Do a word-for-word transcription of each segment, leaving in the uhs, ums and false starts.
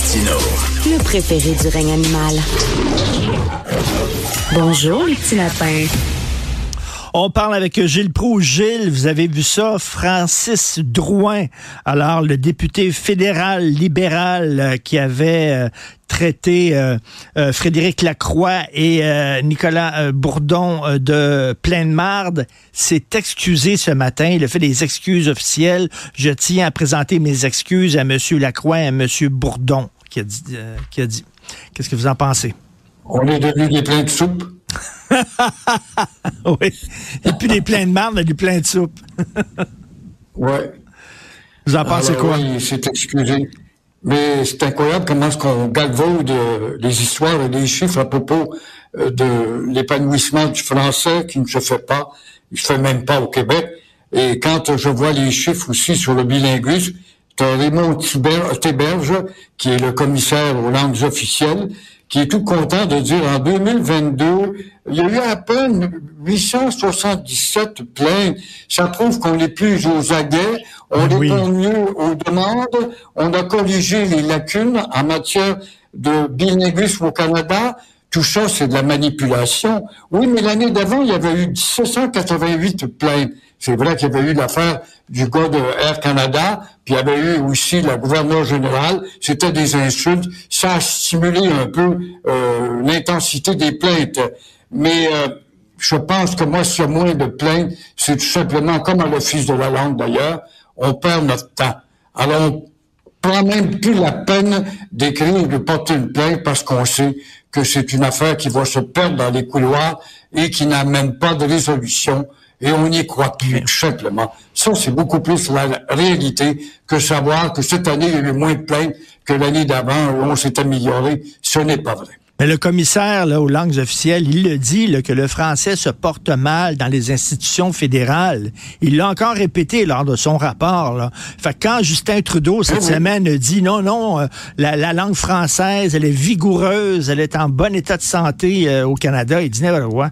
Martineau. Le préféré du règne animal. Bonjour, les petits lapins. On parle avec Gilles Proulx. Gilles, vous avez vu ça, Francis Drouin, alors le député fédéral libéral euh, qui avait euh, traité euh, euh, Frédéric Lacroix et euh, Nicolas euh, Bourdon euh, de pleine marde, s'est excusé ce matin. Il a fait des excuses officielles. Je tiens à présenter mes excuses à M. Lacroix et à M. Bourdon, qui a dit. Euh, qui a dit. Qu'est-ce que vous en pensez? On est devenus des pleins de soupe. Oui. Et puis des pleins de marde, mais des pleins de soupe. Oui. Vous en pensez Alors, quoi? Oui, il s'est excusé. Mais c'est incroyable comment est-ce qu'on galvaude euh, les histoires et les chiffres à propos euh, de l'épanouissement du français qui ne se fait pas. Il ne se fait même pas au Québec. Et quand je vois les chiffres aussi sur le bilinguisme, tu as Raymond Théberge, qui est le commissaire aux langues officielles, qui est tout content de dire en deux mille vingt-deux, il y a eu à peine huit cent soixante-dix-sept plaintes. Ça prouve qu'on est plus aux aguets, on oui. répond mieux aux demandes, on a corrigé les lacunes en matière de bilinguisme au Canada. Tout ça, c'est de la manipulation. Oui, mais l'année d'avant, il y avait eu sept cent quatre-vingt-huit plaintes. C'est vrai qu'il y avait eu l'affaire du gars de Air Canada, puis il y avait eu aussi la gouverneure générale. C'était des insultes. Ça a stimulé un peu euh, l'intensité des plaintes. Mais euh, je pense que moi, s'il y a moins de plaintes, c'est tout simplement, comme à l'Office de la langue d'ailleurs, on perd notre temps. Alors, on prend même plus la peine d'écrire ou de porter une plainte parce qu'on sait que c'est une affaire qui va se perdre dans les couloirs et qui n'amène pas de résolution. Et on n'y croit plus, tout simplement. Ça, c'est beaucoup plus la réalité que savoir que cette année, il y a eu moins de plaintes que l'année d'avant où on s'est amélioré. Ce n'est pas vrai. Mais le commissaire là, aux langues officielles, il le dit là, que le français se porte mal dans les institutions fédérales. Il l'a encore répété lors de son rapport. Là. Fait que quand Justin Trudeau, cette oui, semaine, oui. dit non, non, euh, la, la langue française, elle est vigoureuse, elle est en bon état de santé euh, au Canada, il dit n'importe quoi.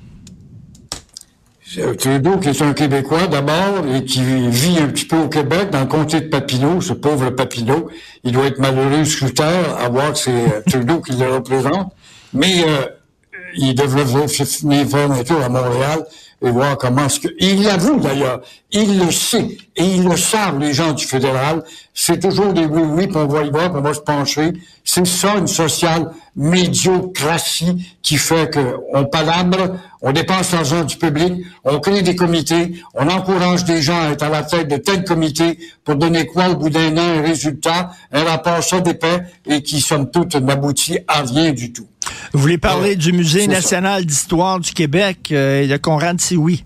Trudeau, qui est un Québécois d'abord, et qui vit un petit peu au Québec, dans le comté de Papineau, ce pauvre Papineau, il doit être malheureux scruteur à voir que c'est Trudeau qui le représente, mais euh, il devrait venir faire un tour à Montréal et voir comment est-ce que... Il l'avoue d'ailleurs, il le sait, et ils le savent, les gens du fédéral, c'est toujours des oui-oui, puis on va y voir, puis on va se pencher. C'est ça, une sociale médiocratie qui fait qu'on palabre, on dépense l'argent du public, on crée des comités, on encourage des gens à être à la tête de tel comité pour donner quoi au bout d'un an, un résultat, un rapport ça d'épais et qui, somme toute, n'aboutit à rien du tout. Vous voulez parler euh, du Musée national d'histoire du Québec euh, et de Conrad Sioui?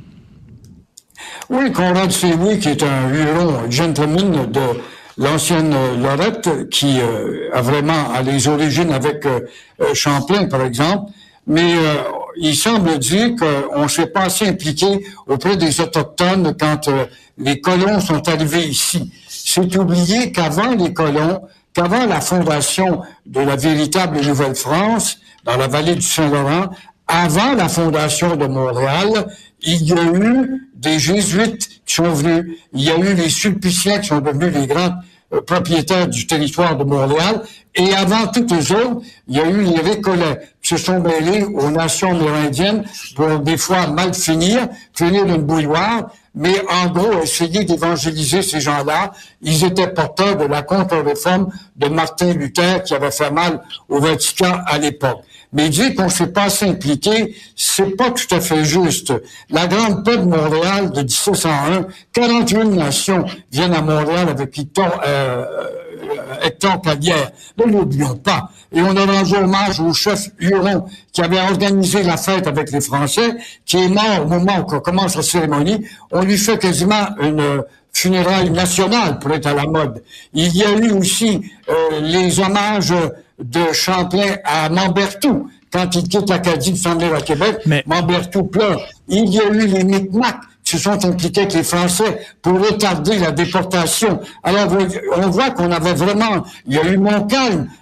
Oui, Conrad Sioui, qui est un huron, un gentleman de l'ancienne Lorette, qui euh, a vraiment a les origines avec euh, Champlain, par exemple, mais euh, il semble dire qu'on ne s'est pas assez impliqué auprès des Autochtones quand euh, les colons sont arrivés ici. C'est oublié qu'avant les colons, qu'avant la fondation de la véritable Nouvelle-France, dans la vallée du Saint-Laurent, avant la fondation de Montréal, il y a eu des Jésuites qui sont venus, il y a eu les Sulpiciens qui sont devenus les grands euh, propriétaires du territoire de Montréal, et avant toutes les autres, il y a eu les Récollets qui se sont mêlés aux nations amérindiennes pour des fois mal finir, finir d'une bouilloire, mais en gros, essayer d'évangéliser ces gens-là. Ils étaient porteurs de la contre-réforme de Martin Luther qui avait fait mal au Vatican à l'époque. Mais dire qu'on ne s'est pas assez impliqué, c'est pas tout à fait juste. La grande paix de Montréal de dix-sept cent un, quarante-huit nations viennent à Montréal avec Hector, euh, Hector Cadière. Ne l'oublions pas. Et on a rendu hommage au chef Huron qui avait organisé la fête avec les Français, qui est mort au moment où on commence la cérémonie. On lui fait quasiment une funéraille nationale pour être à la mode. Il y a eu aussi euh, les hommages de Champlain à Mambertou, quand il quitte l'Acadie de s'en venir à Québec. Mais... Mambertou pleure. Il y a eu les Micmacs qui se sont impliqués avec les Français pour retarder la déportation. Alors, on voit qu'on avait vraiment... Il y a eu Montcalm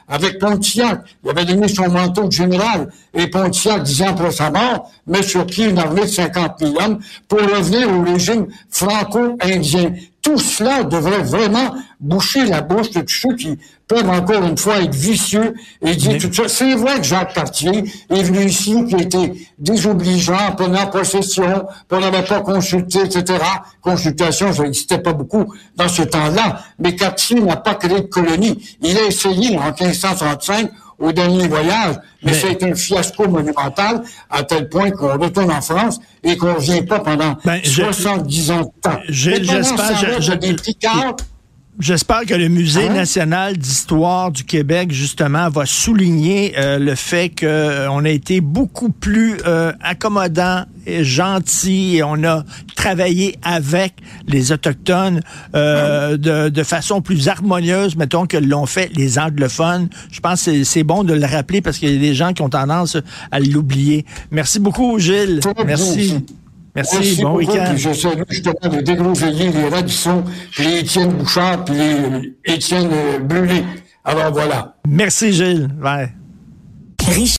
avec Pontiac. Il avait donné son manteau de général. Et Pontiac, dix ans après sa mort, met sur pied une armée de cinquante mille hommes pour revenir au régime franco-indien. Tout cela devrait vraiment boucher la bouche de tous ceux qui peuvent encore une fois être vicieux et dire Mais... tout ça. C'est vrai que Jacques Cartier est venu ici, qui a été désobligeant, prenant possession, qu'on n'avait pas consulté, et cetera. Consultation, ça n'existait pas beaucoup dans ce temps-là. Mais Cartier n'a pas créé de colonie. Il a essayé en quinze cent trente-cinq au dernier voyage, mais, mais... c'est un fiasco monumental à tel point qu'on retourne en France et qu'on ne revient pas pendant ben, soixante-dix je... ans de temps. J'espère je, des J'espère que le Musée hein? national d'histoire du Québec, justement, va souligner euh, le fait qu'on a été beaucoup plus euh, accommodant et gentil et on a travaillé avec les Autochtones euh, hein? de, de façon plus harmonieuse, mettons, que l'ont fait les anglophones. Je pense que c'est, c'est bon de le rappeler parce qu'il y a des gens qui ont tendance à l'oublier. Merci beaucoup, Gilles. Merci. Merci, Merci, bon week-end. Je salue justement les dégroseilliers, les Radisson, puis les Étienne Bouchard, puis les Étienne Brûlé. Alors voilà. Merci, Gilles. Ouais.